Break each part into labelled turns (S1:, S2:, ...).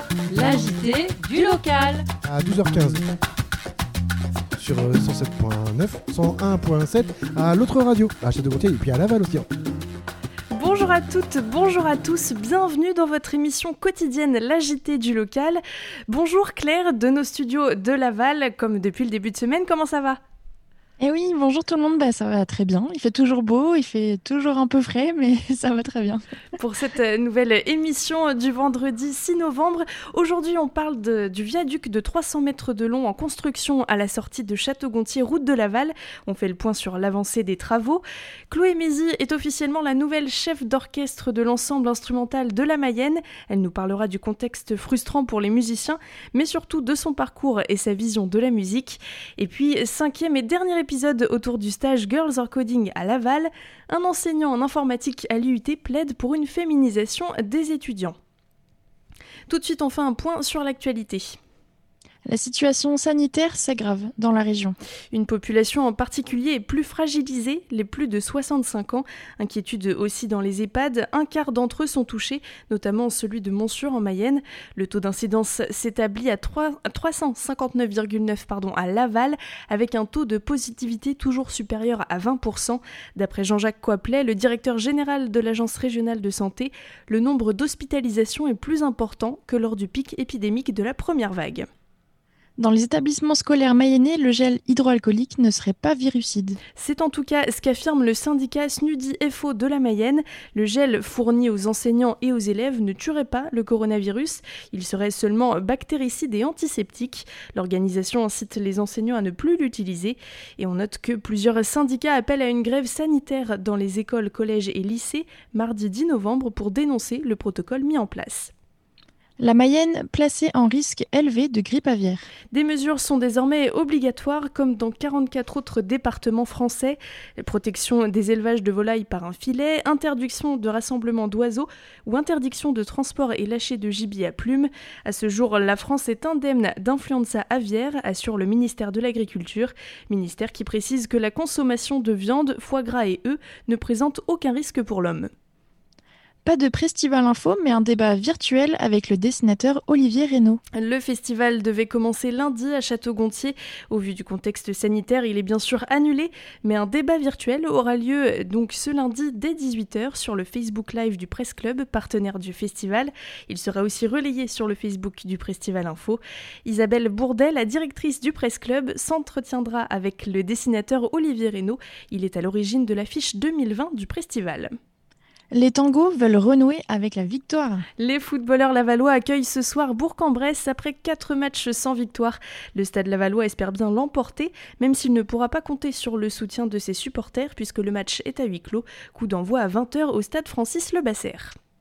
S1: L'agité du local.
S2: À 12h15 sur 107.9, 101.7 à l'autre radio, à Château-Gontier et puis à Laval aussi.
S3: Bonjour à toutes, bonjour à tous, bienvenue dans votre émission quotidienne L'agité du local. Bonjour Claire de nos studios de Laval, comme depuis le début de semaine, comment ça va ?
S4: Eh oui, bonjour tout le monde, ça va très bien. Il fait toujours beau, il fait toujours un peu frais, mais ça va très bien.
S3: Pour cette nouvelle émission du vendredi 6 novembre, aujourd'hui on parle du viaduc de 300 mètres de long en construction à la sortie de Château-Gontier, route de Laval. On fait le point sur l'avancée des travaux. Chloé Mézy est officiellement la nouvelle chef d'orchestre de l'ensemble instrumental de la Mayenne. Elle nous parlera du contexte frustrant pour les musiciens, mais surtout de son parcours et sa vision de la musique. Et puis, cinquième et dernier épisode autour du stage Girls Are Coding à Laval, un enseignant en informatique à l'IUT plaide pour une féminisation des étudiants. Tout de suite, on fait un point sur l'actualité.
S4: La situation sanitaire s'aggrave dans la région.
S3: Une population en particulier est plus fragilisée, les plus de 65 ans. Inquiétude aussi dans les EHPAD, un quart d'entre eux sont touchés, notamment celui de Montsûrs en Mayenne. Le taux d'incidence s'établit à 359,9 à Laval, avec un taux de positivité toujours supérieur à 20%. D'après Jean-Jacques Coiplet, le directeur général de l'Agence régionale de santé, le nombre d'hospitalisations est plus important que lors du pic épidémique de la première vague.
S4: Dans les établissements scolaires mayennais, le gel hydroalcoolique ne serait pas virucide.
S3: C'est en tout cas ce qu'affirme le syndicat SNUDI-FO de la Mayenne. Le gel fourni aux enseignants et aux élèves ne tuerait pas le coronavirus. Il serait seulement bactéricide et antiseptique. L'organisation incite les enseignants à ne plus l'utiliser. Et on note que plusieurs syndicats appellent à une grève sanitaire dans les écoles, collèges et lycées mardi 10 novembre pour dénoncer le protocole mis en place.
S4: La Mayenne placée en risque élevé de grippe aviaire.
S3: Des mesures sont désormais obligatoires comme dans 44 autres départements français. Protection des élevages de volailles par un filet, interdiction de rassemblement d'oiseaux ou interdiction de transport et lâcher de gibier à plumes. À ce jour, la France est indemne d'influenza aviaire, assure le ministère de l'Agriculture. Ministère qui précise que la consommation de viande, foie gras et œufs ne présente aucun risque pour l'homme.
S4: Pas de festival info, mais un débat virtuel avec le dessinateur Olivier Reynaud.
S3: Le festival devait commencer lundi à Château-Gontier. Au vu du contexte sanitaire, il est bien sûr annulé, mais un débat virtuel aura lieu donc ce lundi dès 18h sur le Facebook Live du Presse Club, partenaire du festival. Il sera aussi relayé sur le Facebook du Festival Info. Isabelle Bourdel, la directrice du Presse Club, s'entretiendra avec le dessinateur Olivier Reynaud. Il est à l'origine de l'affiche 2020 du festival.
S4: Les tangos veulent renouer avec la victoire.
S3: Les footballeurs lavallois accueillent ce soir Bourg-en-Bresse après 4 matchs sans victoire. Le Stade lavallois espère bien l'emporter, même s'il ne pourra pas compter sur le soutien de ses supporters puisque le match est à huis clos. Coup d'envoi à 20h au Stade Francis-Lebasser.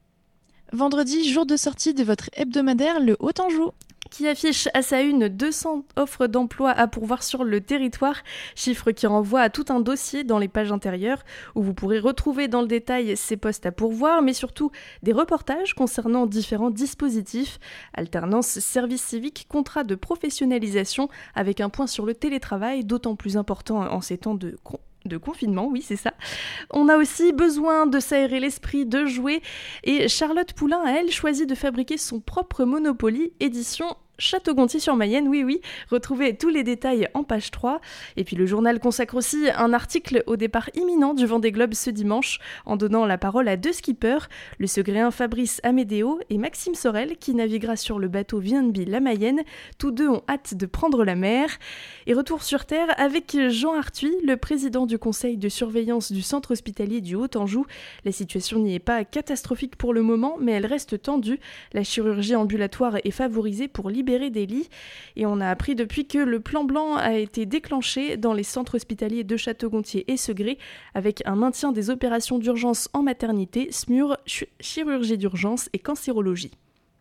S4: Vendredi, jour de sortie de votre hebdomadaire Le Haut-Anjou,
S3: qui affiche à sa une 200 offres d'emploi à pourvoir sur le territoire, chiffre qui renvoie à tout un dossier dans les pages intérieures où vous pourrez retrouver dans le détail ces postes à pourvoir, mais surtout des reportages concernant différents dispositifs, alternance, service civique, contrat de professionnalisation, avec un point sur le télétravail, d'autant plus important en ces temps de confinement, oui c'est ça. On a aussi besoin de s'aérer l'esprit, de jouer, et Charlotte Poulain a elle choisi de fabriquer son propre Monopoly, édition Château-Gontier-sur-Mayenne, oui, retrouvez tous les détails en page 3. Et puis le journal consacre aussi un article au départ imminent du Vendée Globe ce dimanche, en donnant la parole à 2 skippers, le Segréen Fabrice Amédéo et Maxime Sorel, qui naviguera sur le bateau VNB La Mayenne. Tous deux ont hâte de prendre la mer. Et retour sur terre avec Jean Arthuis, le président du conseil de surveillance du centre hospitalier du Haut-Anjou. La situation n'y est pas catastrophique pour le moment, mais elle reste tendue. La chirurgie ambulatoire est favorisée pour libérer des lits, et on a appris depuis que le plan blanc a été déclenché dans les centres hospitaliers de Château-Gontier et Segré, avec un maintien des opérations d'urgence en maternité, SMUR, chirurgie d'urgence et cancérologie.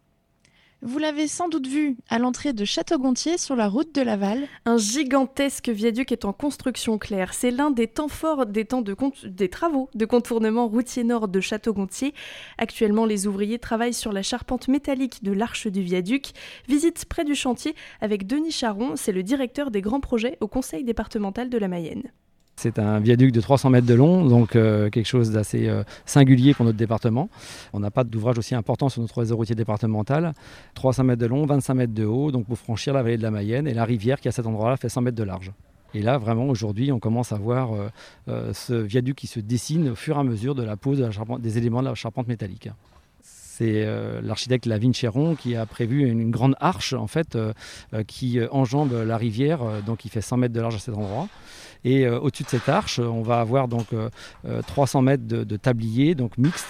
S4: Vous l'avez sans doute vu à l'entrée de Château-Gontier sur la route de Laval.
S3: Un gigantesque viaduc est en construction, Claire. C'est l'un des temps forts des travaux de contournement routier nord de Château-Gontier. Actuellement, les ouvriers travaillent sur la charpente métallique de l'arche du viaduc. Visite près du chantier avec Denis Charon, c'est le directeur des grands projets au conseil départemental de la Mayenne.
S5: C'est un viaduc de 300 mètres de long, donc quelque chose d'assez singulier pour notre département. On n'a pas d'ouvrage aussi important sur notre réseau routier départemental. 300 mètres de long, 25 mètres de haut, donc pour franchir la vallée de la Mayenne. Et la rivière qui à cet endroit-là fait 100 mètres de large. Et là, vraiment, aujourd'hui, on commence à voir ce viaduc qui se dessine au fur et à mesure de la pose des éléments de la charpente métallique. C'est l'architecte Lavigne Chéron qui a prévu une grande arche en fait, qui enjambe la rivière, donc qui fait 100 mètres de large à cet endroit. Et au-dessus de cette arche, on va avoir donc 300 mètres de tablier, donc mixte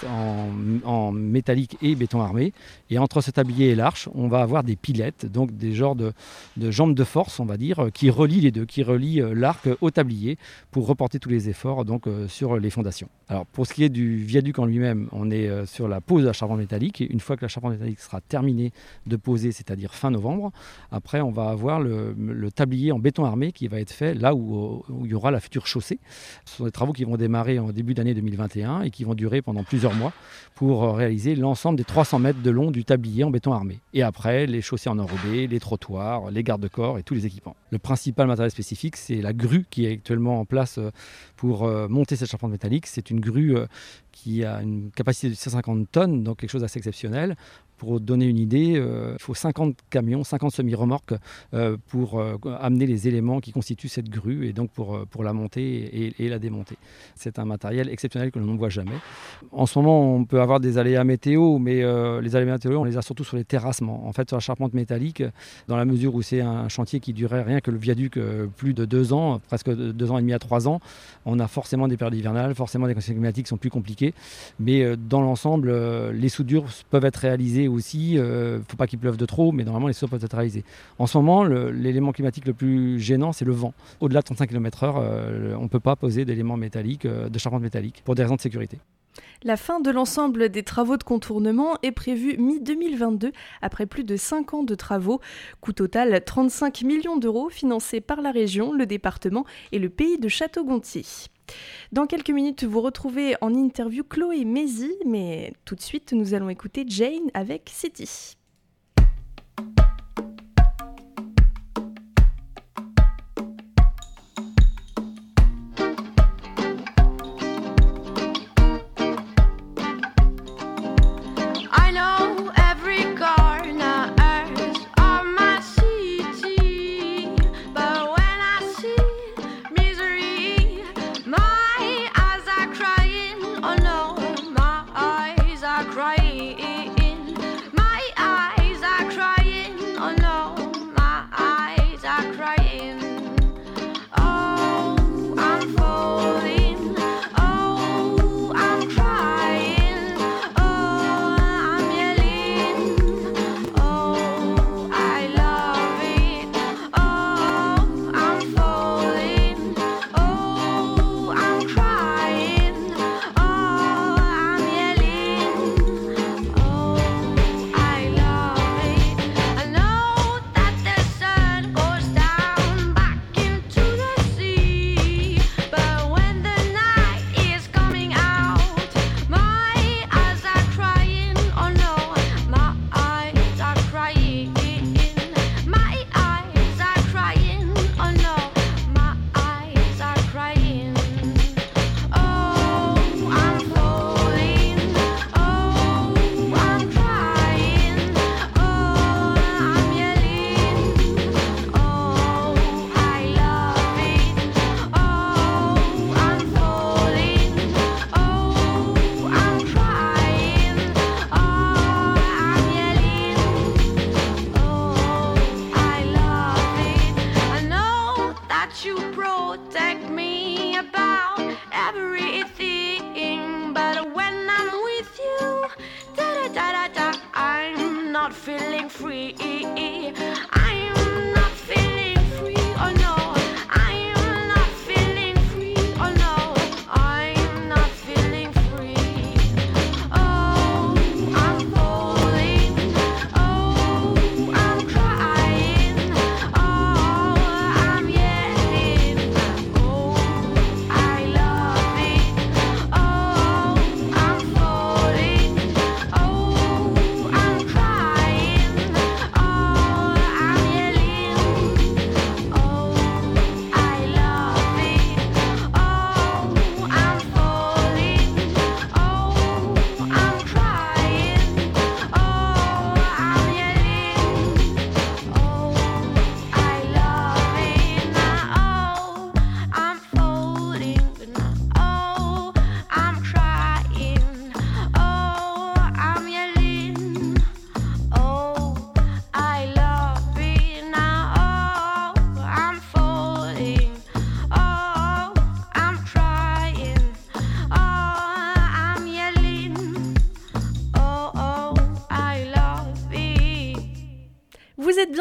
S5: en métallique et béton armé. Et entre ce tablier et l'arche, on va avoir des pilettes, donc des genres de jambes de force, on va dire, qui relient les deux, qui relient l'arc au tablier pour reporter tous les efforts donc, sur les fondations. Alors pour ce qui est du viaduc en lui-même, on est sur la pose de la charpente métallique. Et une fois que la charpente métallique sera terminée de poser, c'est-à-dire fin novembre, après on va avoir le tablier en béton armé qui va être fait là où il y aura la future chaussée. Ce sont des travaux qui vont démarrer en début d'année 2021 et qui vont durer pendant plusieurs mois pour réaliser l'ensemble des 300 mètres de long du tablier en béton armé. Et après, les chaussées en enrobé, les trottoirs, les garde-corps et tous les équipements. Le principal matériel spécifique, c'est la grue qui est actuellement en place pour monter cette charpente métallique. C'est une grue qui a une capacité de 150 tonnes, donc quelque chose d'assez exceptionnel. Pour donner une idée, il faut 50 camions, 50 semi-remorques pour amener les éléments qui constituent cette grue et donc pour la monter et la démonter. C'est un matériel exceptionnel que l'on ne voit jamais. En ce moment, on peut avoir des aléas météo, mais les aléas météo, on les a surtout sur les terrassements. En fait, sur la charpente métallique, dans la mesure où c'est un chantier qui durait rien que le viaduc plus de 2 ans, presque 2 ans et demi à 3 ans, on a forcément des périodes hivernales, forcément des conditions climatiques sont plus compliquées. Mais dans l'ensemble, les soudures peuvent être réalisées aussi. Il ne faut pas qu'il pleuve de trop, mais normalement les soudures peuvent être réalisées. En ce moment, l'élément climatique le plus gênant, c'est le vent. Au-delà de 35 km/h, on ne peut pas poser d'éléments métalliques, de charpente métallique, pour des raisons de sécurité.
S3: La fin de l'ensemble des travaux de contournement est prévue mi-2022, après plus de 5 ans de travaux. Coût total 35 millions d'euros, financés par la région, le département et le pays de Château-Gontier. Dans quelques minutes, vous retrouvez en interview Chloé Mézy, mais tout de suite, nous allons écouter Jane avec City.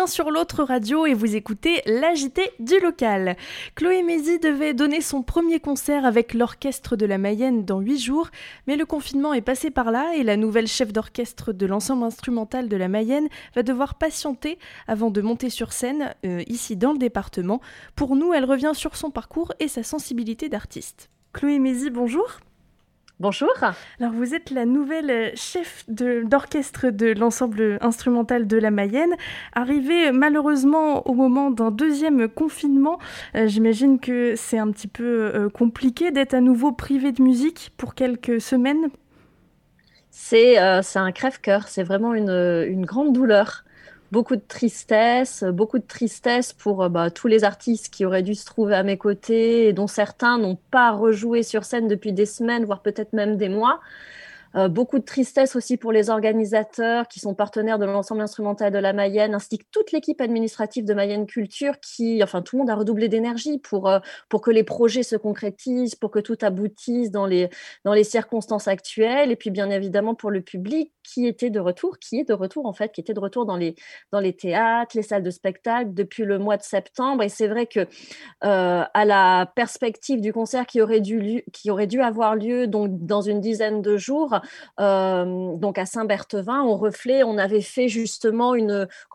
S3: bien sur l'autre radio et vous écoutez l'AJT du local. Chloé Mézy devait donner son premier concert avec l'Orchestre de la Mayenne dans 8 jours, mais le confinement est passé par là et la nouvelle chef d'orchestre de l'ensemble instrumental de la Mayenne va devoir patienter avant de monter sur scène, ici dans le département. Pour nous, elle revient sur son parcours et sa sensibilité d'artiste. Chloé Mézy, bonjour.
S6: Bonjour.
S3: Alors vous êtes la nouvelle chef d'orchestre de l'ensemble instrumental de la Mayenne, arrivée malheureusement au moment d'un deuxième confinement. J'imagine que c'est un petit peu compliqué d'être à nouveau privé de musique pour quelques semaines.
S6: C'est un crève-cœur, c'est vraiment une grande douleur. Beaucoup de tristesse pour tous les artistes qui auraient dû se trouver à mes côtés et dont certains n'ont pas rejoué sur scène depuis des semaines, voire peut-être même des mois. Beaucoup de tristesse aussi pour les organisateurs qui sont partenaires de l'ensemble instrumental de la Mayenne, ainsi que toute l'équipe administrative de Mayenne Culture tout le monde a redoublé d'énergie pour que les projets se concrétisent, pour que tout aboutisse dans les circonstances actuelles. Et puis, bien évidemment, pour le public qui est de retour dans les théâtres, les salles de spectacle depuis le mois de septembre. Et c'est vrai que à la perspective du concert qui aurait dû avoir lieu donc dans une dizaine de jours, donc à Saint-Berthevin, au Reflet, on avait fait justement il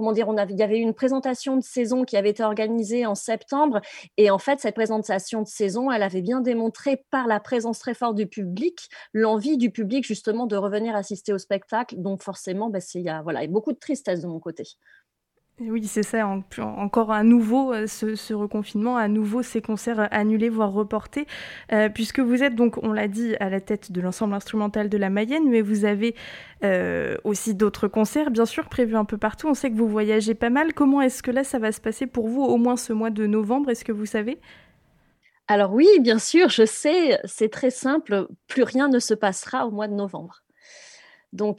S6: y avait une présentation de saison qui avait été organisée en septembre, et en fait cette présentation de saison, elle avait bien démontré par la présence très forte du public, l'envie du public justement de revenir assister au spectacle. Donc forcément, il y a beaucoup de tristesse de mon côté.
S3: Oui, c'est ça, encore à nouveau ce reconfinement, à nouveau ces concerts annulés, voire reportés, puisque vous êtes donc, on l'a dit, à la tête de l'ensemble instrumental de la Mayenne, mais vous avez aussi d'autres concerts, bien sûr, prévus un peu partout. On sait que vous voyagez pas mal. Comment est-ce que là, ça va se passer pour vous, au moins ce mois de novembre? Est-ce que vous savez ?
S6: Alors oui, bien sûr, je sais, c'est très simple, plus rien ne se passera au mois de novembre. Donc,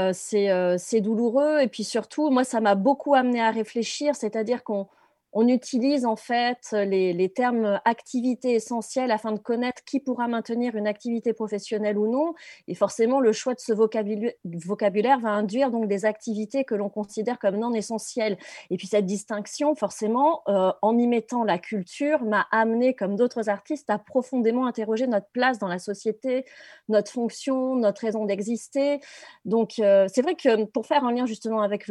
S6: c'est douloureux. Et puis surtout, moi, ça m'a beaucoup amené à réfléchir, c'est-à-dire qu'on utilise en fait les termes activité essentielle afin de connaître qui pourra maintenir une activité professionnelle ou non. Et forcément, le choix de ce vocabulaire va induire donc des activités que l'on considère comme non essentielles. Et puis cette distinction, forcément, en y mettant la culture, m'a amené, comme d'autres artistes, à profondément interroger notre place dans la société, notre fonction, notre raison d'exister. Donc, c'est vrai que pour faire un lien justement avec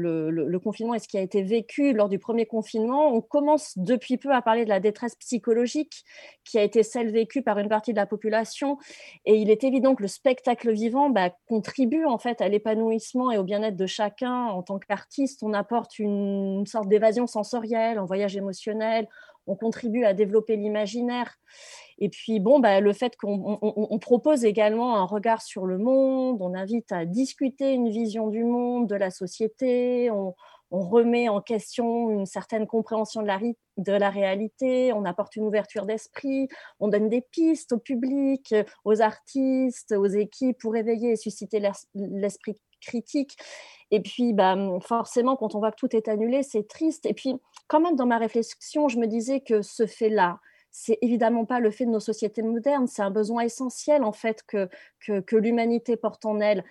S6: le confinement et ce qui a été vécu lors du premier confinement, on commence depuis peu à parler de la détresse psychologique qui a été celle vécue par une partie de la population. Et il est évident que le spectacle vivant contribue en fait à l'épanouissement et au bien-être de chacun. En tant qu'artiste, on apporte une sorte d'évasion sensorielle, un voyage émotionnel. On contribue à développer l'imaginaire. Et puis, le fait qu'on propose également un regard sur le monde, on invite à discuter une vision du monde, de la société, on remet en question une certaine compréhension de la réalité, on apporte une ouverture d'esprit, on donne des pistes au public, aux artistes, aux équipes pour éveiller et susciter l'esprit critique. Et puis, forcément, quand on voit que tout est annulé, c'est triste. Et puis, quand même, dans ma réflexion, je me disais que ce fait-là, c'est évidemment pas le fait de nos sociétés modernes, c'est un besoin essentiel en fait que l'humanité porte en elle.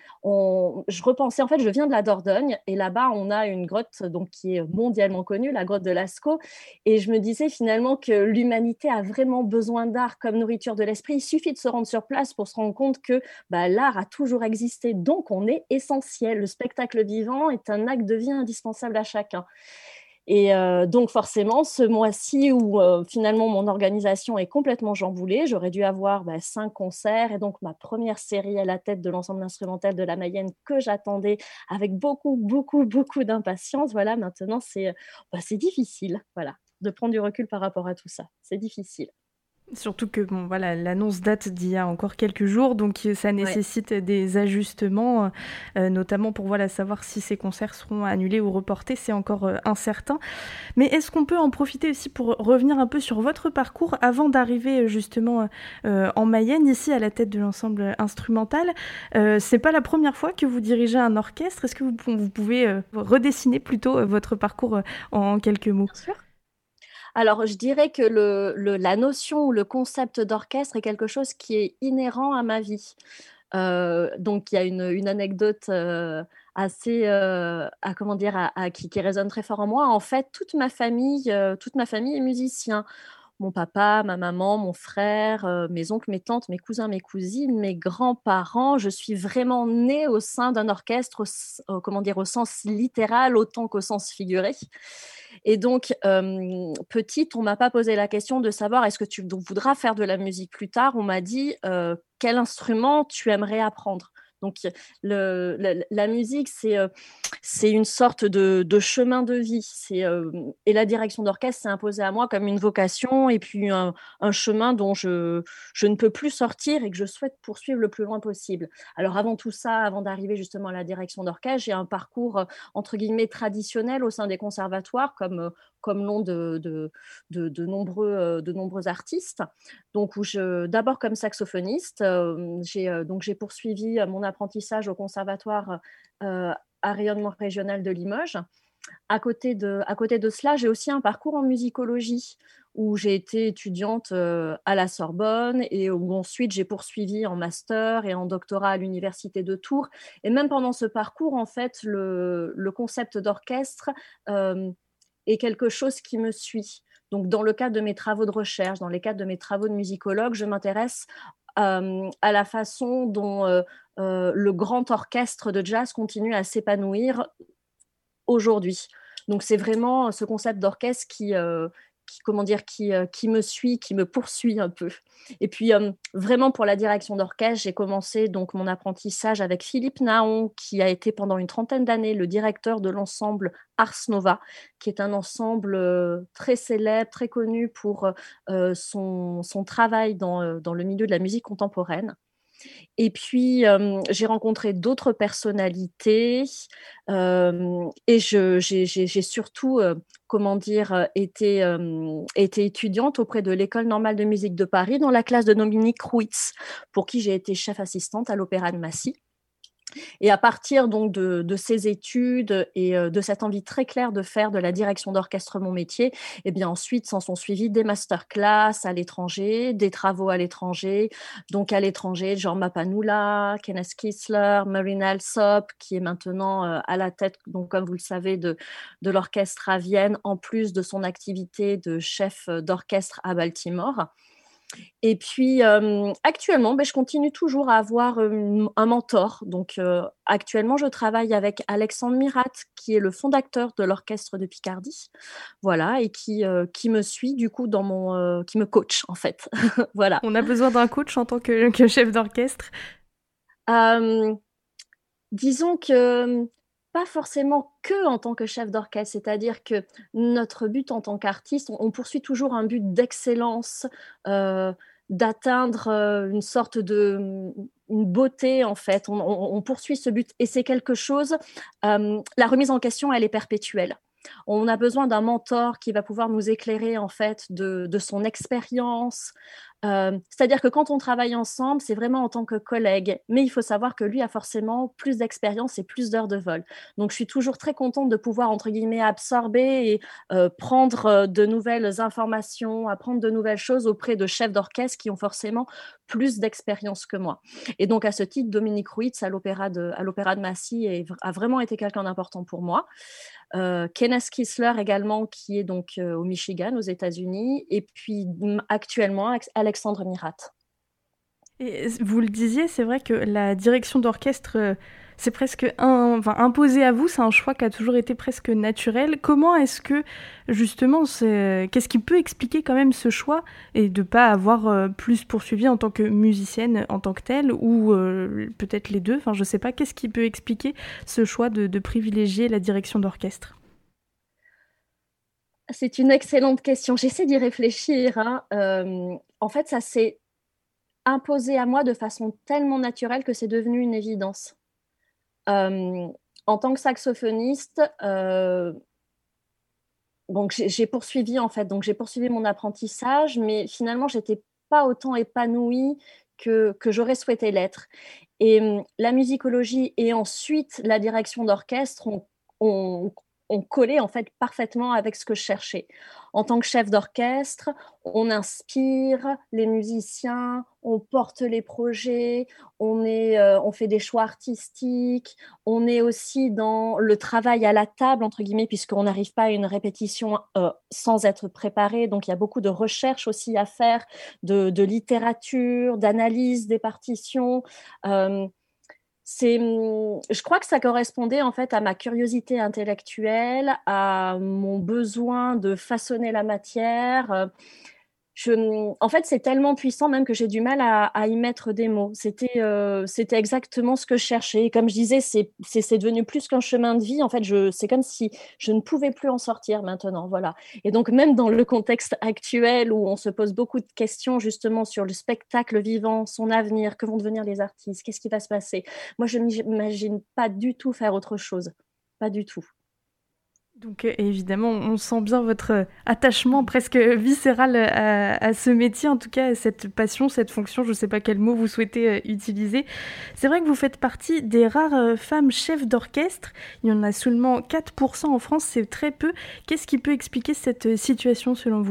S6: Je repensais, en fait, je viens de la Dordogne et là-bas on a une grotte donc qui est mondialement connue, la grotte de Lascaux, et je me disais finalement que l'humanité a vraiment besoin d'art comme nourriture de l'esprit. Il suffit de se rendre sur place pour se rendre compte que l'art a toujours existé, donc on est essentiel. Le spectacle vivant est un acte de vie indispensable à chacun. Et donc forcément, ce mois-ci où finalement mon organisation est complètement chamboulée, j'aurais dû avoir 5 concerts et donc ma première série à la tête de l'ensemble instrumental de la Mayenne que j'attendais avec beaucoup, beaucoup, beaucoup d'impatience. Voilà, maintenant c'est difficile, de prendre du recul par rapport à tout ça. C'est difficile.
S3: Surtout que l'annonce date d'il y a encore quelques jours, donc ça nécessite des ajustements, notamment pour savoir si ces concerts seront annulés ou reportés, c'est encore incertain. Mais est-ce qu'on peut en profiter aussi pour revenir un peu sur votre parcours avant d'arriver justement en Mayenne, ici à la tête de l'ensemble instrumental? C'est pas la première fois que vous dirigez un orchestre. Est-ce que vous pouvez redessiner plutôt votre parcours en quelques mots?
S6: Bien sûr. Alors, je dirais que la notion ou le concept d'orchestre est quelque chose qui est inhérent à ma vie. Donc il y a une anecdote assez, qui résonne très fort en moi. En fait, toute ma famille est musicien. Mon papa, ma maman, mon frère, mes oncles, mes tantes, mes cousins, mes cousines, mes grands-parents. Je suis vraiment née au sein d'un orchestre, au sens littéral autant qu'au sens figuré. Et donc, petite, on m'a pas posé la question de savoir est-ce que tu voudras faire de la musique plus tard. On m'a dit quel instrument tu aimerais apprendre. Donc, la musique, c'est une sorte de chemin de vie. Et la direction d'orchestre s'est imposée à moi comme une vocation et puis un chemin dont je ne peux plus sortir et que je souhaite poursuivre le plus loin possible. Alors, avant tout ça, avant d'arriver justement à la direction d'orchestre, j'ai un parcours, entre guillemets, traditionnel au sein des conservatoires, comme l'ont de nombreux artistes. Donc, d'abord comme saxophoniste, j'ai poursuivi mon apprentissage au conservatoire à rayonnement régional de Limoges. À côté de cela, j'ai aussi un parcours en musicologie où j'ai été étudiante à la Sorbonne et où ensuite j'ai poursuivi en master et en doctorat à l'université de Tours. Et même pendant ce parcours, en fait, le concept d'orchestre est quelque chose qui me suit. Donc, dans le cadre de mes travaux de recherche, dans les cadres de mes travaux de musicologue, je m'intéresse à la façon dont le grand orchestre de jazz continue à s'épanouir aujourd'hui. Donc, c'est vraiment ce concept d'orchestre qui me suit, qui me poursuit un peu. Et puis, vraiment pour la direction d'orchestre, j'ai commencé donc mon apprentissage avec Philippe Naon, qui a été pendant une trentaine d'années le directeur de l'ensemble Ars Nova, qui est un ensemble très célèbre, très connu pour son travail dans le milieu de la musique contemporaine. Et puis, j'ai rencontré d'autres personnalités et j'ai surtout, été étudiante auprès de l'École normale de musique de Paris dans la classe de Dominique Ruiz, pour qui j'ai été chef assistante à l'Opéra de Massy. Et à partir donc de ces études et de cette envie très claire de faire de la direction d'orchestre mon métier, et bien ensuite s'en sont suivis des masterclass à l'étranger, des travaux à l'étranger. Donc à l'étranger, Jean Mapanoula, Kenneth Kissler, Marina Alsop, qui est maintenant à la tête, donc comme vous le savez, de l'orchestre à Vienne, en plus de son activité de chef d'orchestre à Baltimore. Et puis, actuellement, je continue toujours à avoir un mentor. Donc, actuellement, je travaille avec Alexandre Mirat, qui est le fondateur de l'Orchestre de Picardie. Voilà, et qui me suit, du coup, qui me coach, en fait. Voilà.
S3: On a besoin d'un coach en tant que chef d'orchestre.
S6: Disons que pas forcément que en tant que chef d'orchestre, c'est-à-dire que notre but en tant qu'artiste, on poursuit toujours un but d'excellence, d'atteindre une sorte une beauté en fait. On poursuit ce but et c'est quelque chose, la remise en question, elle est perpétuelle. On a besoin d'un mentor qui va pouvoir nous éclairer en fait de son expérience. C'est-à-dire que quand on travaille ensemble, c'est vraiment en tant que collègue, mais il faut savoir que lui a forcément plus d'expérience et plus d'heures de vol. Donc, je suis toujours très contente de pouvoir, entre guillemets, absorber et prendre de nouvelles informations, apprendre de nouvelles choses auprès de chefs d'orchestre qui ont forcément plus d'expérience que moi. Et donc, à ce titre, Dominique Ruiz à l'Opéra de Massy a vraiment été quelqu'un d'important pour moi. Kenneth Kissler également, qui est donc au Michigan, aux États-Unis, et puis actuellement Alexandre Mirat.
S3: Et vous le disiez, c'est vrai que la direction d'orchestre, c'est presque imposé à vous, c'est un choix qui a toujours été presque naturel. Comment est-ce que, justement, qu'est-ce qui peut expliquer quand même ce choix et de ne pas avoir plus poursuivi en tant que musicienne en tant que telle, ou peut-être les deux, je ne sais pas, qu'est-ce qui peut expliquer ce choix de privilégier la direction d'orchestre ?
S6: C'est une excellente question, j'essaie d'y réfléchir. En fait, ça s'est imposé à moi de façon tellement naturelle que c'est devenu une évidence. En tant que saxophoniste, donc j'ai poursuivi mon apprentissage, mais finalement j'étais pas autant épanouie que j'aurais souhaité l'être. Et la musicologie et ensuite la direction d'orchestre ont on collait en fait parfaitement avec ce que je cherchais. En tant que chef d'orchestre, on inspire les musiciens, on porte les projets, on fait des choix artistiques, on est aussi dans le travail à la table, entre guillemets, puisqu'on n'arrive pas à une répétition sans être préparé. Donc, il y a beaucoup de recherches aussi à faire, de littérature, d'analyse des partitions. Je crois que ça correspondait en fait à ma curiosité intellectuelle, à mon besoin de façonner la matière. En fait, c'est tellement puissant même que j'ai du mal à y mettre des mots. C'était exactement ce que je cherchais. Et comme je disais, c'est devenu plus qu'un chemin de vie. En fait, c'est comme si je ne pouvais plus en sortir maintenant. Voilà. Et donc, même dans le contexte actuel où on se pose beaucoup de questions justement sur le spectacle vivant, son avenir, que vont devenir les artistes, qu'est-ce qui va se passer? Moi, je ne m'imagine pas du tout faire autre chose. Pas du tout.
S3: Donc évidemment, on sent bien votre attachement presque viscéral à ce métier, en tout cas cette passion, cette fonction, je ne sais pas quel mot vous souhaitez utiliser. C'est vrai que vous faites partie des rares femmes chefs d'orchestre, il y en a seulement 4% en France, c'est très peu. Qu'est-ce qui peut expliquer cette situation selon vous ?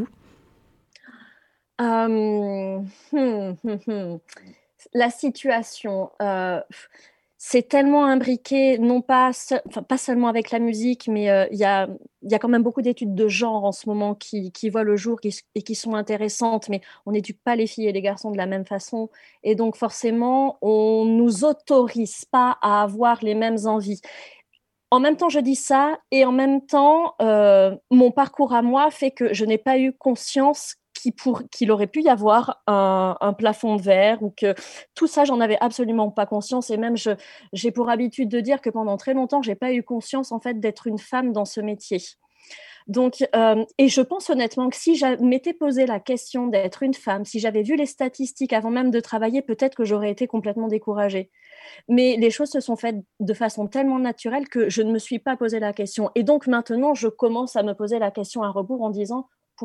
S6: La situation... c'est tellement imbriqué, non pas, pas seulement avec la musique, mais il y a quand même beaucoup d'études de genre en ce moment qui voient le jour et qui sont intéressantes, mais on n'éduque pas les filles et les garçons de la même façon. Et donc forcément, on ne nous autorise pas à avoir les mêmes envies. En même temps, je dis ça, et en même temps, mon parcours à moi fait que je n'ai pas eu conscience qu'il aurait pu y avoir un plafond de verre, ou que tout ça, j'en avais absolument pas conscience. Et même, j'ai pour habitude de dire que pendant très longtemps, j'ai pas eu conscience en fait d'être une femme dans ce métier. Donc, et je pense honnêtement que si je m'étais posé la question d'être une femme, si j'avais vu les statistiques avant même de travailler, peut-être que j'aurais été complètement découragée. Mais les choses se sont faites de façon tellement naturelle que je ne me suis pas posé la question. Et donc maintenant, je commence à me poser la question à rebours en disant pourquoi ?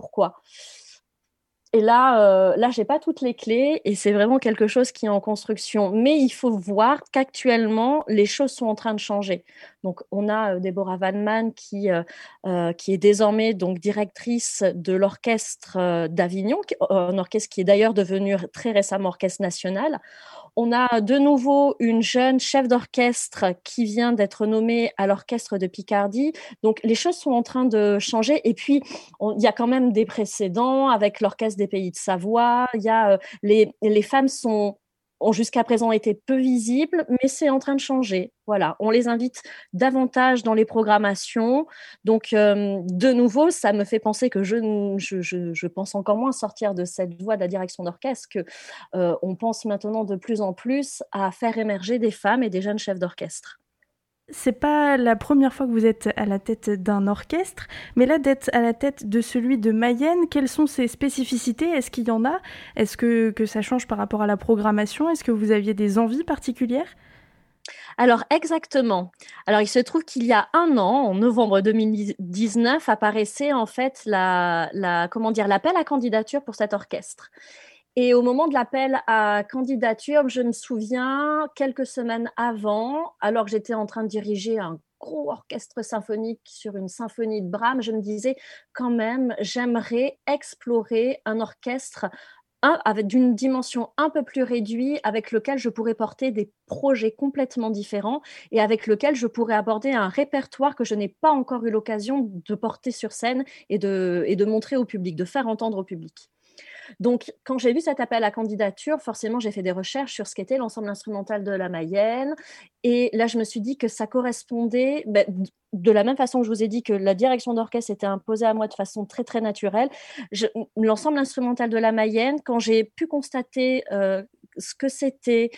S6: Et là, j'ai pas toutes les clés et c'est vraiment quelque chose qui est en construction. Mais il faut voir qu'actuellement, les choses sont en train de changer. Donc, on a Deborah Vanman qui est désormais donc directrice de l'orchestre d'Avignon, un orchestre qui est d'ailleurs devenu très récemment orchestre national. On a de nouveau une jeune chef d'orchestre qui vient d'être nommée à l'orchestre de Picardie. Donc, les choses sont en train de changer. Et puis, il y a quand même des précédents avec l'orchestre des Pays de Savoie. Il y a, les femmes ont jusqu'à présent été peu visibles, mais c'est en train de changer. Voilà, on les invite davantage dans les programmations. Donc, de nouveau, ça me fait penser que je pense encore moins sortir de cette voie de la direction d'orchestre, qu'on pense maintenant de plus en plus à faire émerger des femmes et des jeunes chefs d'orchestre.
S3: C'est pas la première fois que vous êtes à la tête d'un orchestre, mais là, d'être à la tête de celui de Mayenne, quelles sont ses spécificités ? Est-ce qu'il y en a ? Est-ce que ça change par rapport à la programmation ? Est-ce que vous aviez des envies particulières ?
S6: Alors, exactement. Alors, il se trouve qu'il y a un an, en novembre 2019, apparaissait en fait l'appel à candidature pour cet orchestre. Et au moment de l'appel à candidature, je me souviens, quelques semaines avant, alors que j'étais en train de diriger un gros orchestre symphonique sur une symphonie de Brahms, je me disais quand même, j'aimerais explorer un orchestre d'une dimension un peu plus réduite, avec lequel je pourrais porter des projets complètement différents et avec lequel je pourrais aborder un répertoire que je n'ai pas encore eu l'occasion de porter sur scène et de montrer au public, de faire entendre au public. Donc, quand j'ai vu cet appel à candidature, forcément, j'ai fait des recherches sur ce qu'était l'ensemble instrumental de la Mayenne. Et là, je me suis dit que ça correspondait, de la même façon que je vous ai dit que la direction d'orchestre était imposée à moi de façon très, très naturelle. L'ensemble instrumental de la Mayenne, quand j'ai pu constater ce que c'était,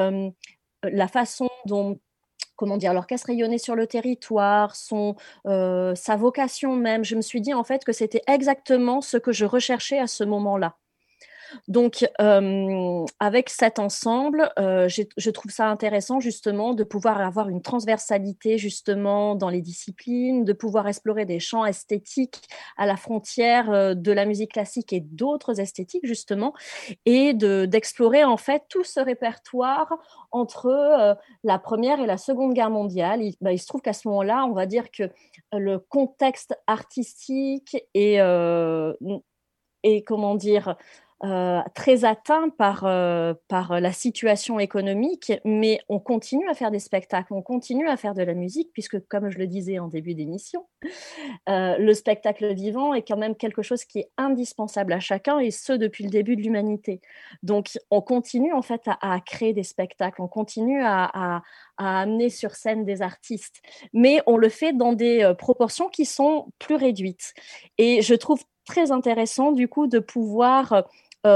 S6: la façon dont l'orchestre rayonnait sur le territoire, sa vocation même, je me suis dit en fait que c'était exactement ce que je recherchais à ce moment-là. Donc, avec cet ensemble, je trouve ça intéressant justement de pouvoir avoir une transversalité justement dans les disciplines, de pouvoir explorer des champs esthétiques à la frontière de la musique classique et d'autres esthétiques justement, et d'explorer en fait tout ce répertoire entre la Première et la Seconde Guerre mondiale. Il se trouve qu'à ce moment-là, on va dire que le contexte artistique est comment dire, très atteint par la situation économique, mais on continue à faire des spectacles, on continue à faire de la musique, puisque, comme je le disais en début d'émission, le spectacle vivant est quand même quelque chose qui est indispensable à chacun, et ce, depuis le début de l'humanité. Donc, on continue en fait à créer des spectacles, on continue à amener sur scène des artistes, mais on le fait dans des proportions qui sont plus réduites. Et je trouve très intéressant, du coup, de pouvoir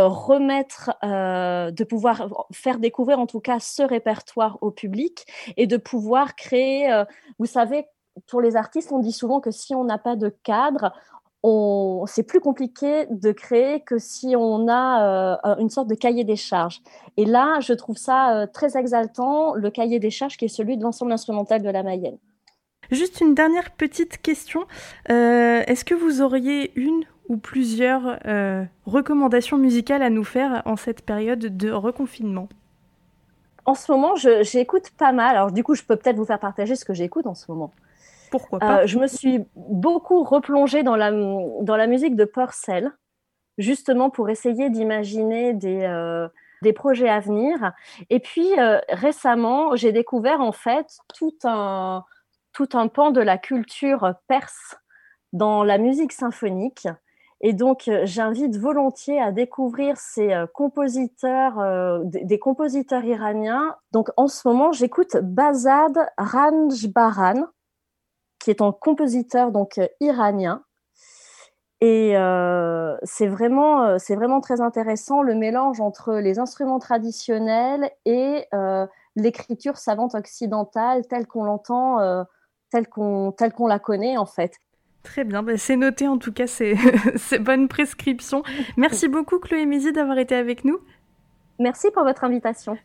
S6: de pouvoir faire découvrir en tout cas ce répertoire au public et de pouvoir créer, vous savez, pour les artistes, on dit souvent que si on n'a pas de cadre, c'est plus compliqué de créer que si on a une sorte de cahier des charges. Et là, je trouve ça très exaltant, le cahier des charges qui est celui de l'ensemble instrumental de la Mayenne.
S3: Juste une dernière petite question. Est-ce que vous auriez une ou plusieurs recommandations musicales à nous faire en cette période de reconfinement?
S6: En ce moment, j'écoute pas mal. Alors du coup, je peux peut-être vous faire partager ce que j'écoute en ce moment.
S3: Pourquoi pas?
S6: Je me suis beaucoup replongée dans la musique de Purcell, justement pour essayer d'imaginer des projets à venir. Et puis récemment, j'ai découvert en fait tout un pan de la culture perse dans la musique symphonique. Et donc, j'invite volontiers à découvrir ces compositeurs, des compositeurs iraniens. Donc, en ce moment, j'écoute Bazad Ranjbaran, qui est un compositeur donc iranien. Et c'est vraiment très intéressant, le mélange entre les instruments traditionnels et l'écriture savante occidentale telle qu'on l'entend, telle qu'on la connaît en fait.
S3: Très bien, c'est noté en tout cas, c'est bonne prescription. Merci beaucoup Chloé Mézy d'avoir été avec nous.
S6: Merci pour votre invitation.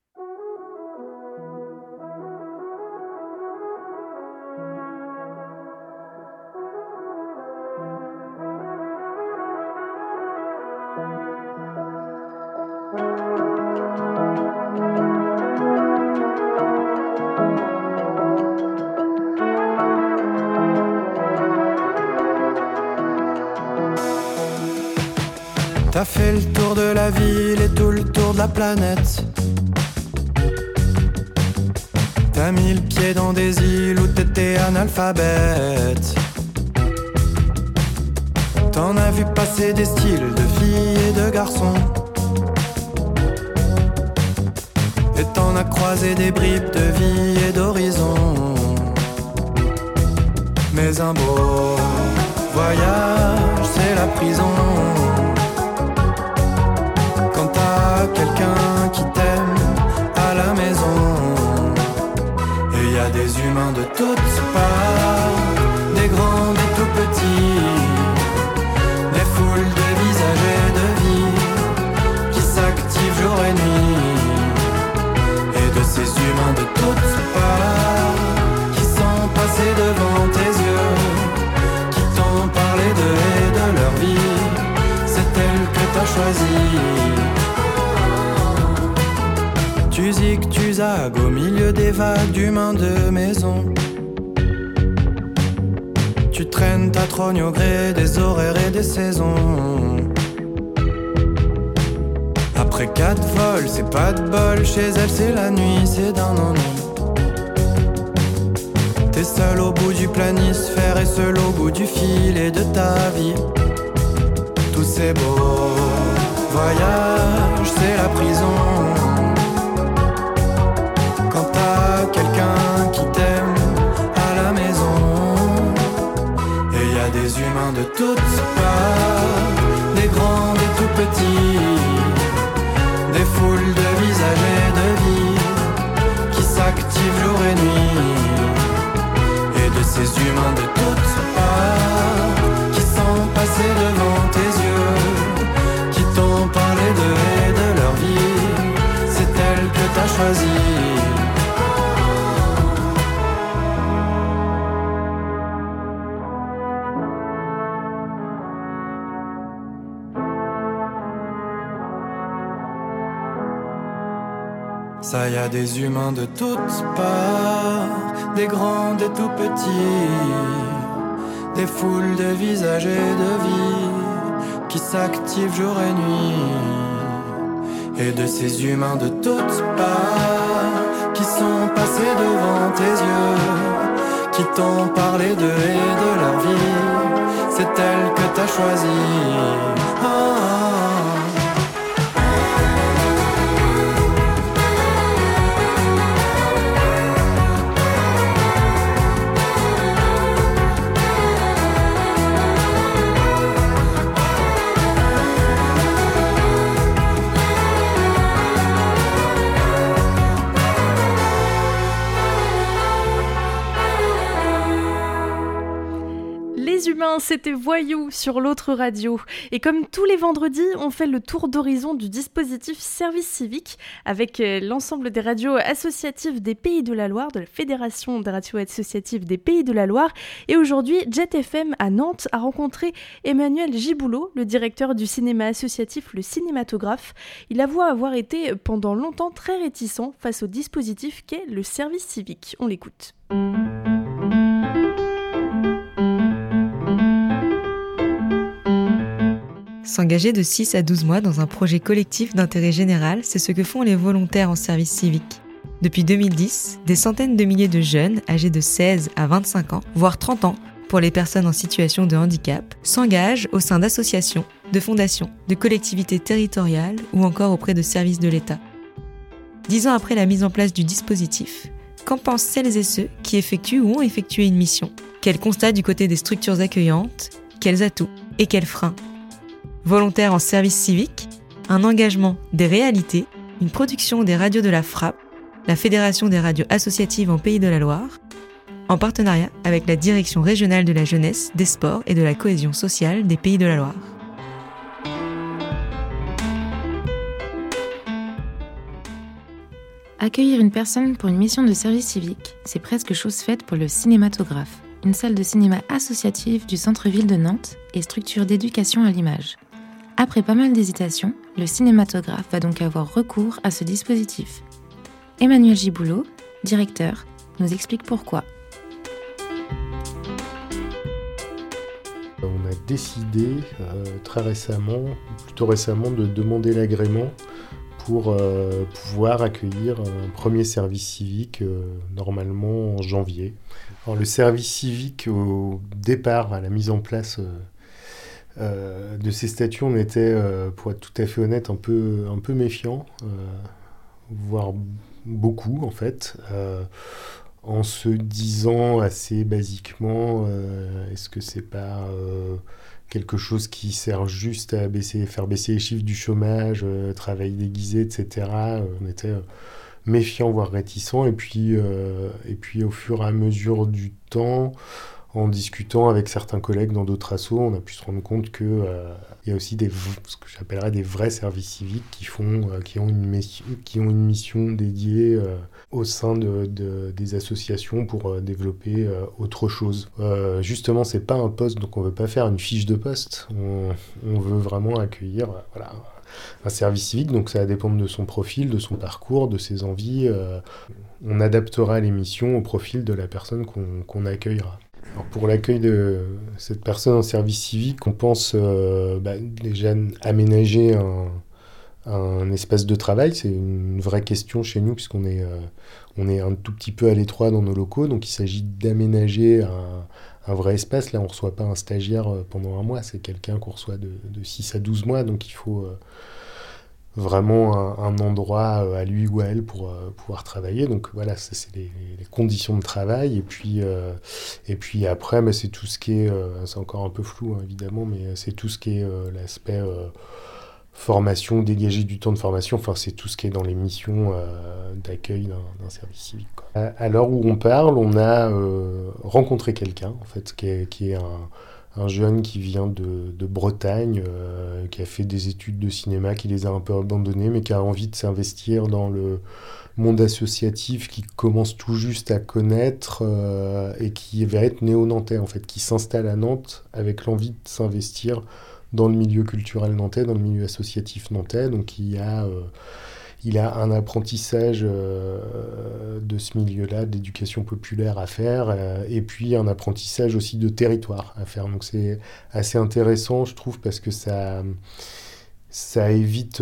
S7: T'as fait le tour de la ville et tout le tour de la planète. T'as mis le pied dans des îles où t'étais analphabète. T'en as vu passer des styles de filles et de garçons. Et t'en as croisé des bribes de vie et d'horizon. Mais un beau voyage, c'est la prison. Quelqu'un qui t'aime à la maison. Et y a des humains de toutes parts, des grands, des tout petits, des foules de visages et de vies qui s'activent jour et nuit. Et de ces humains de toutes parts qui sont passés devant tes yeux, qui t'ont parlé d'eux et de leur vie. C'est elle que t'as choisie. Tu zig, tu zagues au milieu des vagues d'humains de maison. Tu traînes ta trogne au gré des horaires et des saisons. Après 4 vols, c'est pas de bol. Chez elle, c'est la nuit, c'est d'un ennui. T'es seul au bout du planisphère et seul au bout du filet de ta vie. Tous ces beaux voyages, c'est la prison. Quelqu'un qui t'aime à la maison. Et y a des humains de toutes parts, des grands, des tout petits, des foules de visages et de vies qui s'activent jour et nuit. Et de ces humains de toutes parts qui sont passés devant tes yeux, qui t'ont parlé Ça y a des humains de toutes parts, des grands, des tout petits, des foules de visages et de vies qui s'activent jour et nuit. Et de ces humains de toutes parts qui sont passés devant tes yeux, qui t'ont parlé d'eux et de leur vie, c'est elle que t'as choisie.
S3: C'était Voyou sur l'autre radio. Et comme tous les vendredis, on fait le tour d'horizon du dispositif service civique avec l'ensemble des radios associatives des Pays de la Loire, de la Fédération des radios associatives des Pays de la Loire. Et aujourd'hui, Jet FM à Nantes a rencontré Emmanuel Giboulot, le directeur du cinéma associatif Le Cinématographe. Il avoue avoir été pendant longtemps très réticent face au dispositif qu'est le service civique. On l'écoute.
S8: S'engager de 6 à 12 mois dans un projet collectif d'intérêt général, c'est ce que font les volontaires en service civique. Depuis 2010, des centaines de milliers de jeunes âgés de 16 à 25 ans, voire 30 ans, pour les personnes en situation de handicap, s'engagent au sein d'associations, de fondations, de collectivités territoriales ou encore auprès de services de l'État. 10 ans après la mise en place du dispositif, qu'en pensent celles et ceux qui effectuent ou ont effectué une mission ? Quels constats du côté des structures accueillantes ? Quels atouts et quels freins ? Volontaires en service civique, un engagement des réalités, une production des radios de la Frappe, la Fédération des radios associatives en Pays de la Loire, en partenariat avec la Direction régionale de la jeunesse, des sports et de la cohésion sociale des Pays de la Loire.
S9: Accueillir une personne pour une mission de service civique, c'est presque chose faite pour le Cinématographe, une salle de cinéma associative du centre-ville de Nantes et structure d'éducation à l'image. Après pas mal d'hésitations, le Cinématographe va donc avoir recours à ce dispositif. Emmanuel Giboulot, directeur, nous explique pourquoi.
S10: On a décidé plutôt récemment, de demander l'agrément pour pouvoir accueillir un premier service civique normalement en janvier. Alors, le service civique, au départ, à la mise en place de ces statuts, on était, pour être tout à fait honnête, un peu méfiant, voire beaucoup en fait, en se disant assez basiquement, est-ce que c'est pas quelque chose qui sert juste à faire baisser les chiffres du chômage, travail déguisé, etc. On était méfiant, voire réticent. Et puis au fur et à mesure du temps, en discutant avec certains collègues dans d'autres assos, on a pu se rendre compte qu'il y a aussi ce que j'appellerais des vrais services civiques qui ont une mission dédiée au sein des associations pour développer autre chose. Justement, c'est pas un poste, donc on veut pas faire une fiche de poste. On veut vraiment accueillir un service civique, donc ça va dépendre de son profil, de son parcours, de ses envies. On adaptera les missions au profil de la personne qu'on accueillera. Alors pour l'accueil de cette personne en service civique, on pense déjà aménager un espace de travail. C'est une vraie question chez nous, puisqu'on est un tout petit peu à l'étroit dans nos locaux, donc il s'agit d'aménager un vrai espace. Là, on ne reçoit pas un stagiaire pendant un mois, c'est quelqu'un qu'on reçoit de 6 à 12 mois, donc il faut vraiment un endroit à lui ou à elle pour pouvoir travailler. Donc voilà, ça, c'est les conditions de travail. Et puis après, c'est tout ce qui est, c'est encore un peu flou évidemment, mais c'est tout ce qui est l'aspect formation, dégager du temps de formation, enfin c'est tout ce qui est dans les missions d'accueil d'un service civique, quoi. À l'heure où on parle, on a rencontré quelqu'un en fait, qui est un jeune qui vient de Bretagne, qui a fait des études de cinéma, qui les a un peu abandonnées, mais qui a envie de s'investir dans le monde associatif, qui commence tout juste à connaître, et qui va être néo-nantais, en fait, qui s'installe à Nantes avec l'envie de s'investir dans le milieu culturel nantais, dans le milieu associatif nantais. Donc il il a un apprentissage de ce milieu-là, d'éducation populaire à faire, et puis un apprentissage aussi de territoire à faire. Donc c'est assez intéressant, je trouve, parce que ça évite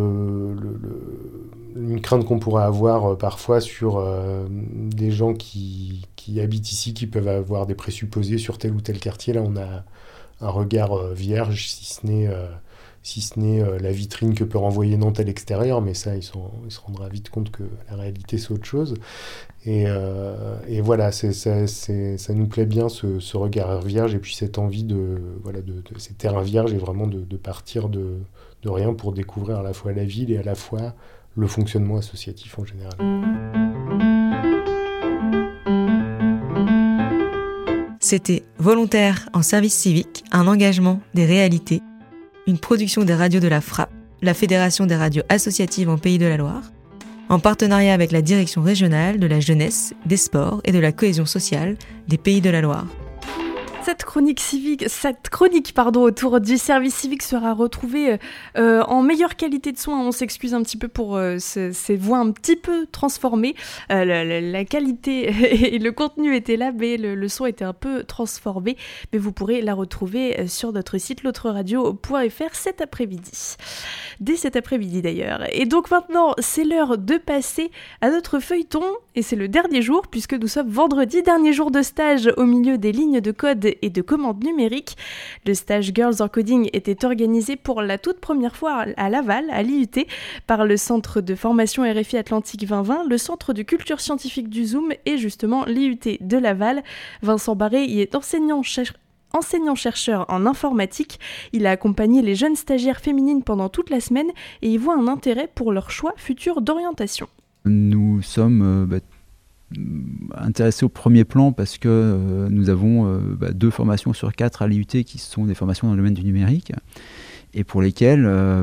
S10: une crainte qu'on pourrait avoir parfois sur des gens qui habitent ici, qui peuvent avoir des présupposés sur tel ou tel quartier. Là, on a un regard vierge, si ce n'est la vitrine que peut renvoyer Nantes à l'extérieur, mais ça, il se rendra vite compte que la réalité, c'est autre chose. Et voilà, ça nous plaît bien, ce regard vierge, et puis cette envie ces terrains vierges, et vraiment de partir de rien pour découvrir à la fois la ville et à la fois le fonctionnement associatif en général.
S8: C'était Volontaires en service civique, un engagement, des réalités, une production des radios de la FRAP, la Fédération des radios associatives en Pays de la Loire, en partenariat avec la Direction régionale de la jeunesse, des sports et de la cohésion sociale des Pays de la Loire.
S3: Cette chronique autour du service civique sera retrouvée en meilleure qualité de son. On s'excuse un petit peu pour ces voix un petit peu transformées. La qualité et le contenu étaient là, mais le son était un peu transformé. Mais vous pourrez la retrouver sur notre site l'autreradio.fr cet après-midi. Dès cet après-midi d'ailleurs. Et donc maintenant, c'est l'heure de passer à notre feuilleton. Et c'est le dernier jour, puisque nous sommes vendredi, dernier jour de stage au milieu des lignes de code et de commandes numériques. Le stage Girls en Coding était organisé pour la toute première fois à Laval, à l'IUT, par le centre de formation RFI Atlantique 2020, le centre de culture scientifique du Zoom et justement l'IUT de Laval. Vincent Barré y est enseignant-chercheur en informatique. Il a accompagné les jeunes stagiaires féminines pendant toute la semaine et y voit un intérêt pour leur choix futur d'orientation.
S11: Nous sommes intéressés au premier plan parce que nous avons 2 formations sur 4 à l'IUT qui sont des formations dans le domaine du numérique et pour lesquelles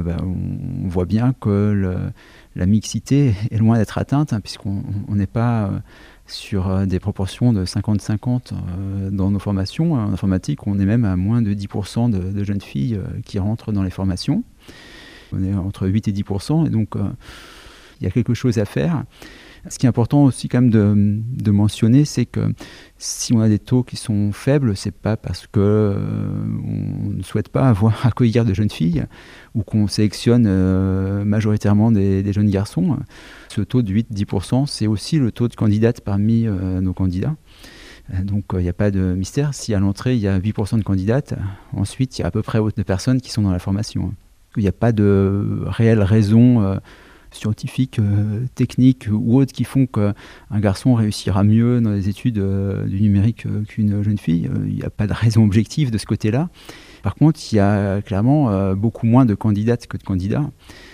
S11: on voit bien que la mixité est loin d'être atteinte, puisqu'on n'est pas sur des proportions de 50-50 dans nos formations. En informatique, on est même à moins de 10% de jeunes filles qui rentrent dans les formations. On est entre 8 et 10%, et donc il y a quelque chose à faire. Ce qui est important aussi quand même de mentionner, c'est que si on a des taux qui sont faibles, c'est pas parce que on ne souhaite pas accueillir de jeunes filles ou qu'on sélectionne majoritairement des jeunes garçons. Ce taux de 8-10%, c'est aussi le taux de candidates parmi nos candidats. Donc il n'y a pas de mystère. Si à l'entrée il y a 8% de candidates, ensuite il y a à peu près autant de personnes qui sont dans la formation. Il n'y a pas de réelle raison scientifiques, techniques ou autres qui font qu'un garçon réussira mieux dans les études du numérique qu'une jeune fille. Il n'y a pas de raison objective de ce côté-là. Par contre, il y a clairement beaucoup moins de candidates que de candidats,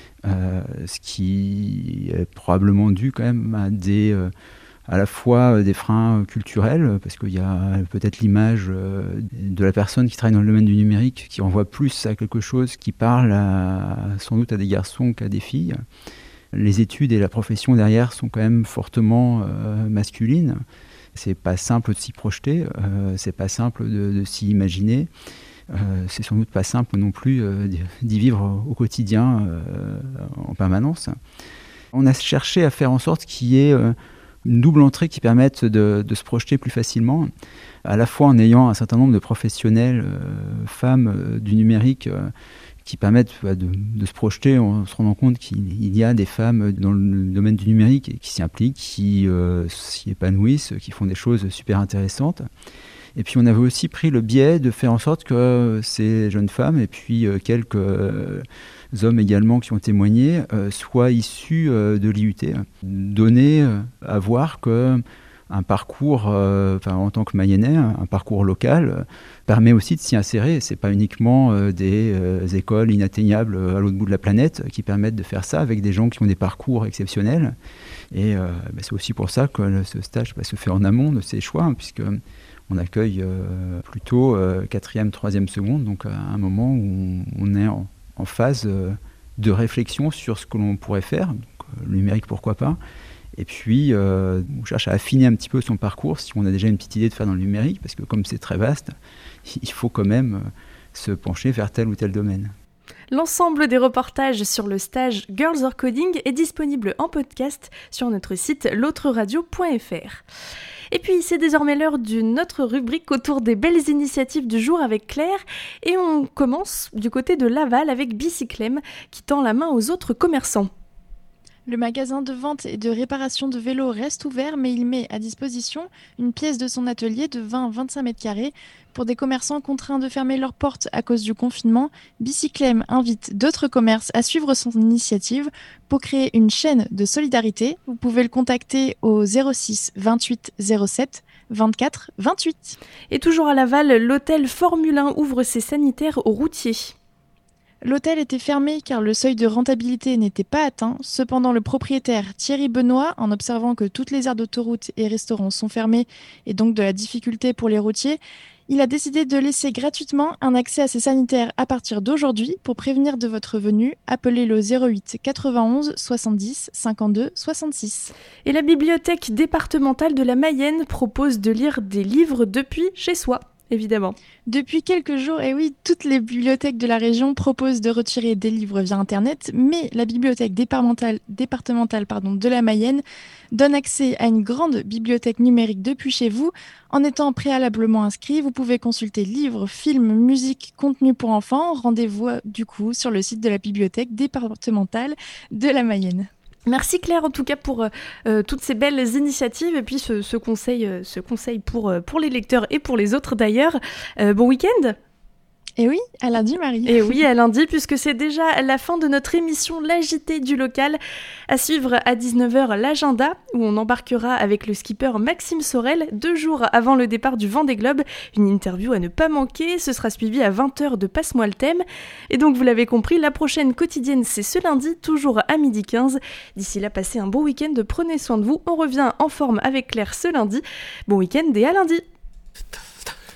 S11: ce qui est probablement dû quand même à la fois des freins culturels, parce qu'il y a peut-être l'image de la personne qui travaille dans le domaine du numérique qui renvoie plus à quelque chose qui parle sans doute à des garçons qu'à des filles. Les études et la profession derrière sont quand même fortement masculines. C'est pas simple de s'y projeter, c'est pas simple de s'y imaginer. C'est sans doute pas simple non plus d'y vivre au quotidien en permanence. On a cherché à faire en sorte qu'il y ait une double entrée qui permette de se projeter plus facilement, à la fois en ayant un certain nombre de professionnels, femmes du numérique, qui permettent de se projeter en se rendant compte qu'il y a des femmes dans le domaine du numérique qui s'y impliquent, qui s'y épanouissent, qui font des choses super intéressantes. Et puis on avait aussi pris le biais de faire en sorte que ces jeunes femmes, et puis quelques hommes également qui ont témoigné, soient issus de l'IUT, donner à voir que un parcours, en tant que Mayennais, un parcours local, permet aussi de s'y insérer. Ce n'est pas uniquement des écoles inatteignables à l'autre bout de la planète qui permettent de faire ça avec des gens qui ont des parcours exceptionnels. Et c'est aussi pour ça que ce stage se fait en amont de ces choix, puisqu'on accueille plutôt 4e, 3e seconde, donc à un moment où on est en phase de réflexion sur ce que l'on pourrait faire. Donc, le numérique, pourquoi pas. Et puis, on cherche à affiner un petit peu son parcours si on a déjà une petite idée de faire dans le numérique, parce que comme c'est très vaste, il faut quand même se pencher vers tel ou tel domaine.
S3: L'ensemble des reportages sur le stage Girls Are Coding est disponible en podcast sur notre site l'autreradio.fr. Et puis, c'est désormais l'heure d'une autre rubrique autour des belles initiatives du jour avec Claire. Et on commence du côté de Laval avec Bicyclem qui tend la main aux autres commerçants.
S4: Le magasin de vente et de réparation de vélos reste ouvert, mais il met à disposition une pièce de son atelier de 20-25 mètres carrés. Pour des commerçants contraints de fermer leurs portes à cause du confinement, Bicyclem invite d'autres commerces à suivre son initiative pour créer une chaîne de solidarité. Vous pouvez le contacter au 06 28 07 24 28.
S3: Et toujours à Laval, l'hôtel Formule 1 ouvre ses sanitaires aux routiers.
S4: L'hôtel était fermé car le seuil de rentabilité n'était pas atteint. Cependant, le propriétaire Thierry Benoît, en observant que toutes les aires d'autoroute et restaurants sont fermées et donc de la difficulté pour les routiers, il a décidé de laisser gratuitement un accès à ces sanitaires à partir d'aujourd'hui. Pour prévenir de votre venue, appelez le 08 91 70 52 66.
S3: Et la bibliothèque départementale de la Mayenne propose de lire des livres depuis chez soi. Évidemment.
S4: Depuis quelques jours, et oui, toutes les bibliothèques de la région proposent de retirer des livres via Internet, mais la bibliothèque départementale de la Mayenne donne accès à une grande bibliothèque numérique depuis chez vous. En étant préalablement inscrit, vous pouvez consulter livres, films, musique, contenu pour enfants. Rendez-vous du coup sur le site de la bibliothèque départementale de la Mayenne.
S3: Merci Claire en tout cas pour toutes ces belles initiatives et puis ce conseil pour les lecteurs et pour les autres d'ailleurs. Bon week-end.
S4: Et oui, à lundi Marie.
S3: Et oui, à lundi puisque c'est déjà la fin de notre émission La JT du local. À suivre à 19h l'agenda où on embarquera avec le skipper Maxime Sorel 2 jours avant le départ du Vendée Globe. Une interview à ne pas manquer, ce sera suivi à 20h de Passe-moi le thème. Et donc vous l'avez compris, la prochaine quotidienne c'est ce lundi, toujours à 12h15. D'ici là, passez un bon week-end, prenez soin de vous. On revient en forme avec Claire ce lundi. Bon week-end et à lundi.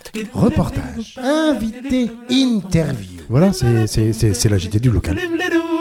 S2: Reportage, invité, interview. Voilà, c'est la JT du local.